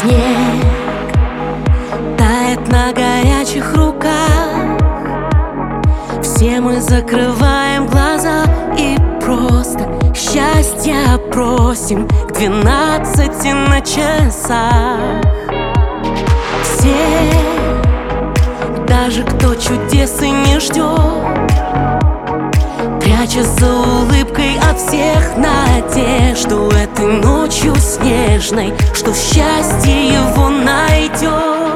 Снег тает на горячих руках. Все мы закрываем глаза и просто счастья просим к 12 на часах. Все, даже кто чудес и не ждет, пряча за улыбкой от всех надежду этой ночью снежной, что счастье его найдет.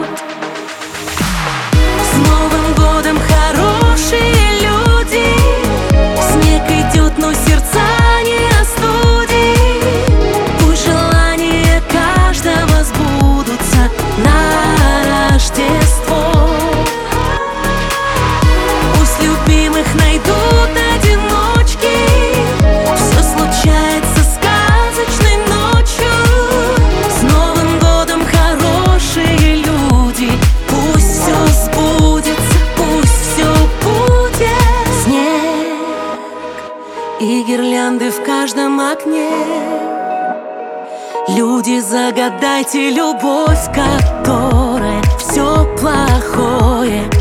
С Новым годом, хорошие люди! Снег идет, но сердца не остудит. Пусть желания каждого сбудутся на Рождество. Пусть любимых найдут одиночки. Все случается сказочной ночью. С Новым годом, хорошие люди! Пусть все сбудется, пусть все будет. Снег и гирлянды в каждом окне. Люди, загадайте любовь, которая все плохое